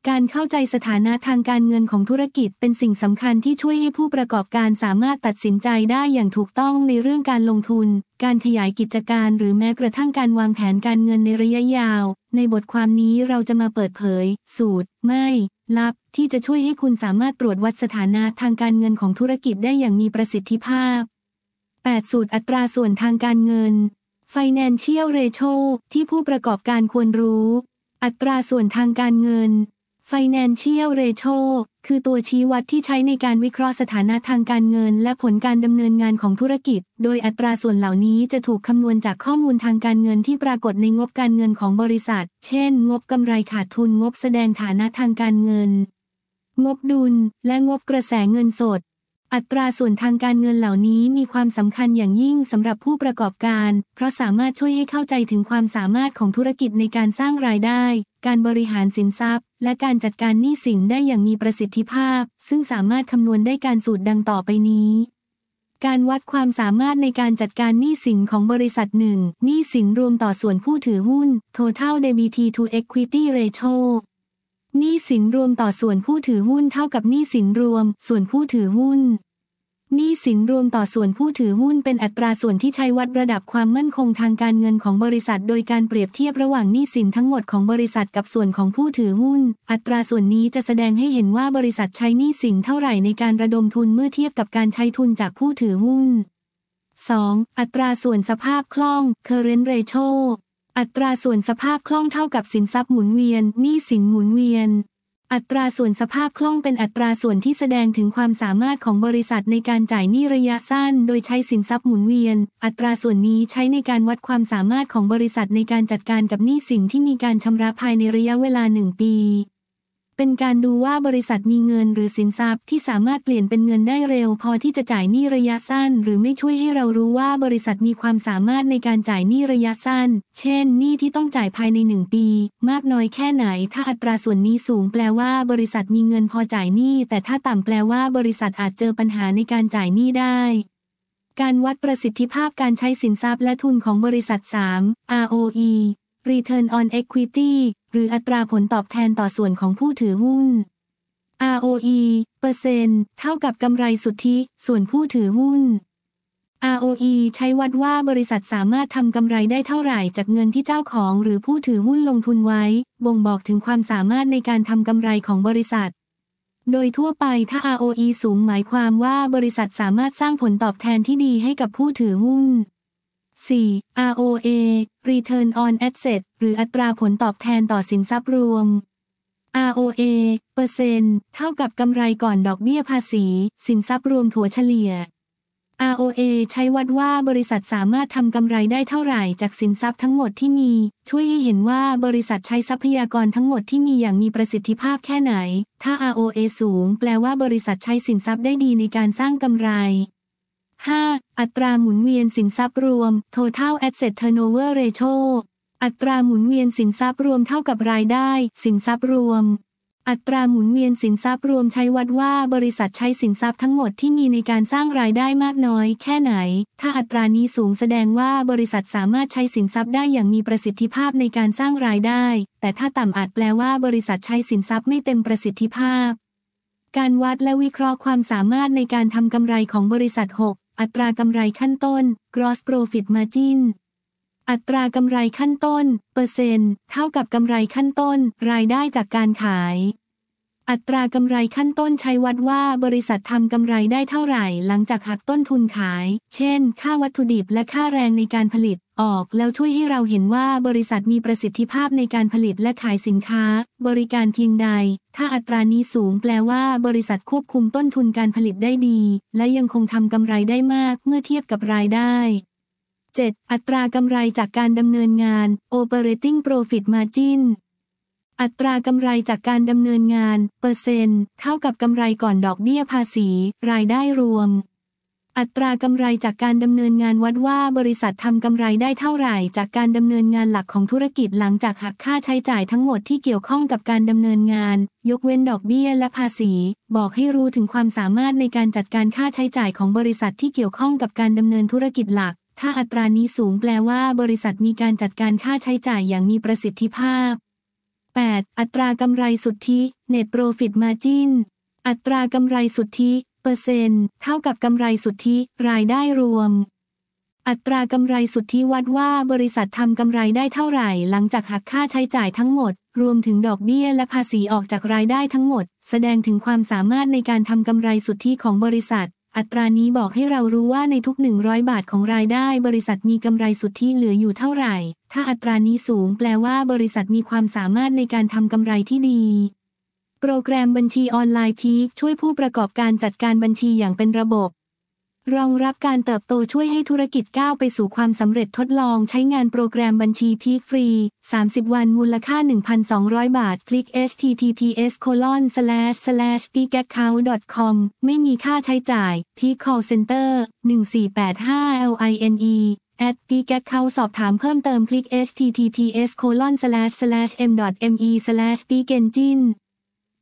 การเข้าใจสถานะทางการเงินของธุรกิจเป็นสิ่งสำคัญที่ช่วยให้ผู้ประกอบการสามารถตัดสินใจได้อย่างถูกต้องในเรื่องการลงทุนการขยายกิจการหรือแม้กระทั่งการวางแผนการเงินในระยะยาวในบทความนี้เราจะมาเปิดเผยสูตรไม่ลับที่จะช่วยให้คุณสามารถตรวจวัดสถานะทางการเงินของธุรกิจได้อย่างมีประสิทธิภาพ8สูตรอัตราส่วนทางการเงิน Financial Ratio ที่ผู้ประกอบการควรรู้อัตราส่วนทางการเงินFinancial Ratio คือตัวชี้วัดที่ใช้ในการวิเคราะห์สถานะทางการเงินและผลการดำเนินงานของธุรกิจโดยอัตราส่วนเหล่านี้จะถูกคำนวณจากข้อมูลทางการเงินที่ปรากฏในงบการเงินของบริษัทเช่นงบกำไรขาดทุนงบแสดงฐานะทางการเงินงบดุลและงบกระแสเงินสดอัตราส่วนทางการเงินเหล่านี้มีความสำคัญอย่างยิ่งสำหรับผู้ประกอบการเพราะสามารถช่วยให้เข้าใจถึงความสามารถของธุรกิจในการสร้างรายได้การบริหารสินทรัพย์และการจัดการหนี้สินได้อย่างมีประสิทธิภาพซึ่งสามารถคำนวณได้การสูตรดังต่อไปนี้การวัดความสามารถในการจัดการหนี้สินของบริษัทหนึ่งหนี้สินรวมต่อส่วนผู้ถือหุ้น Total Debt to Equity Ratio หนี้สินรวมต่อส่วนผู้ถือหุ้นเท่ากับหนี้สินรวมส่วนผู้ถือหุ้นหนี้สินรวมต่อส่วนผู้ถือหุ้นเป็นอัตราส่วนที่ใช้วัดระดับความมั่นคงทางการเงินของบริษัทโดยการเปรียบเทียบระหว่างหนี้สินทั้งหมดของบริษัทกับส่วนของผู้ถือหุ้นอัตราส่วนนี้จะแสดงให้เห็นว่าบริษัทใช้หนี้สินเท่าไหร่ในการระดมทุนเมื่อเทียบกับการใช้ทุนจากผู้ถือหุ้น 2. อัตราส่วนสภาพคล่อง Current Ratio อัตราส่วนสภาพคล่องเท่ากับสินทรัพย์หมุนเวียนหนี้สินหมุนเวียนอัตราส่วนสภาพคล่องเป็นอัตราส่วนที่แสดงถึงความสามารถของบริษัทในการจ่ายหนี้ระยะสั้นโดยใช้สินทรัพย์หมุนเวียนอัตราส่วนนี้ใช้ในการวัดความสามารถของบริษัทในการจัดการกับหนี้สินที่มีการชำระภายในระยะเวลา1 ปีเป็นการดูว่าบริษัทมีเงินหรือสินทรัพย์ที่สามารถเปลี่ยนเป็นเงินได้เร็วพอที่จะจ่ายหนี้ระยะสั้นหรือไม่ช่วยให้เรารู้ว่าบริษัทมีความสามารถในการจ่ายหนี้ระยะสั้นเช่นหนี้ที่ต้องจ่ายภายใน1 ปีมากน้อยแค่ไหนถ้าอัตราส่วนนี้สูงแปลว่าบริษัทมีเงินพอจ่ายหนี้แต่ถ้าต่ำแปลว่าบริษัทอาจเจอปัญหาในการจ่ายหนี้ได้การวัดประสิทธิภาพการใช้สินทรัพย์และทุนของบริษัท 3. ROE Return on Equity หรืออัตราผลตอบแทนต่อส่วนของผู้ถือหุ้น ROE เปอร์เซ็นต์เท่ากับกำไรสุทธิส่วนผู้ถือหุ้น ROE ใช้วัดว่าบริษัทสามารถทำกำไรได้เท่าไหร่จากเงินที่เจ้าของหรือผู้ถือหุ้นลงทุนไว้บ่งบอกถึงความสามารถในการทำกำไรของบริษัทโดยทั่วไปถ้า ROE สูงหมายความว่าบริษัทสามารถสร้างผลตอบแทนที่ดีให้กับผู้ถือหุ้น4. ROA Return on Asset หรืออัตราผลตอบแทนต่อสินทรัพย์รวม ROA เปอร์เซ็นต์เท่ากับกำไรก่อนดอกเบี้ยภาษีสินทรัพย์รวมถัวเฉลี่ย ROA ใช้วัดว่าบริษัทสามารถทำกำไรได้เท่าไหร่จากสินทรัพย์ทั้งหมดที่มีช่วยให้เห็นว่าบริษัทใช้ทรัพยากรทั้งหมดที่มีอย่างมีประสิทธิภาพแค่ไหนถ้า ROA สูงแปลว่าบริษัทใช้สินทรัพย์ได้ดีในการสร้างกำไร5. อัตราหมุนเวียนสินทรัพย์รวม Total Asset Turnover Ratio อัตราหมุนเวียนสินทรัพย์รวมเท่ากับรายได้สินทรัพย์รวมอัตราหมุนเวียนสินทรัพย์รวมใช้วัดว่าบริษัทใช้สินทรัพย์ทั้งหมดที่มีในการสร้างรายได้มากน้อยแค่ไหนถ้าอัตรานี้สูงแสดงว่าบริษัทสามารถใช้สินทรัพย์ได้อย่างมีประสิทธิภาพในการสร้างรายได้แต่ถ้าต่ำอาจแปลว่าบริษัทใช้สินทรัพย์ไม่เต็มประสิทธิภาพการวัดและวิเคราะห์ความสามารถในการทำกำไรของบริษัท6อัตรากำไรขั้นต้น Gross Profit Margin อัตรากำไรขั้นต้นเปอร์เซ็นต์เท่ากับกำไรขั้นต้นรายได้จากการขายอัตรากำไรขั้นต้นใช้วัดว่าบริษัททำกำไรได้เท่าไหร่หลังจากหักต้นทุนขายเช่นค่าวัตถุดิบและค่าแรงในการผลิตออกแล้วช่วยให้เราเห็นว่าบริษัทมีประสิทธิภาพในการผลิตและขายสินค้าบริการเพียงใดถ้าอัตรานี้สูงแปลว่าบริษัทควบคุมต้นทุนการผลิตได้ดีและยังคงทำกำไรได้มากเมื่อเทียบกับรายได้ 7. อัตรากำไรจากการดำเนินงาน Operating Profit Margin อัตรากำไรจากการดำเนินงานเปอร์เซ็นต์เท่ากับกำไรก่อนดอกเบี้ยภาษีรายได้รวมอัตรากำไรจากการดำเนินงานวัดว่าบริษัททำกำไรได้เท่าไหร่จากการดำเนินงานหลักของธุรกิจหลังจากหักค่าใช้จ่ายทั้งหมดที่เกี่ยวข้องกับการดำเนินงานยกเว้นดอกเบี้ยและภาษีบอกให้รู้ถึงความสามารถในการจัดการค่าใช้จ่ายของบริษัทที่เกี่ยวข้องกับการดำเนินธุรกิจหลักถ้าอัตรานี้สูงแปลว่าบริษัทมีการจัดการค่าใช้จ่ายอย่างมีประสิทธิภาพ 8. อัตรากำไรสุทธิ Net Profit Margin อัตรากำไรสุทธิเปอร์เซ็นต์เท่ากับกำไรสุทธิรายได้รวมอัตรากำไรสุทธิวัดว่าบริษัททำกำไรได้เท่าไหร่หลังจากหักค่าใช้จ่ายทั้งหมดรวมถึงดอกเบี้ยและภาษีออกจากรายได้ทั้งหมดแสดงถึงความสามารถในการทำกำไรสุทธิของบริษัทอัตรานี้บอกให้เรารู้ว่าในทุก100 บาทของรายได้บริษัทมีกำไรสุทธิเหลืออยู่เท่าไหร่ถ้าอัตรานี้สูงแปลว่าบริษัทมีความสามารถในการทำกำไรที่ดีโปรแกรมบัญชีออนไลน์พีคช่วยผู้ประกอบการจัดการบัญชีอย่างเป็นระบบรองรับการเติบโตช่วยให้ธุรกิจก้าวไปสู่ความสำเร็จทดลองใช้งานโปรแกรมบัญชีพีคฟรี30 วันมูลค่า 1,200 บาทคลิก https://peakaccount.com ไม่มีค่าใช้จ่าย Peak Call Center 1485 line @peakaccount สอบถามเพิ่มเติมคลิก https://m.me/peakengine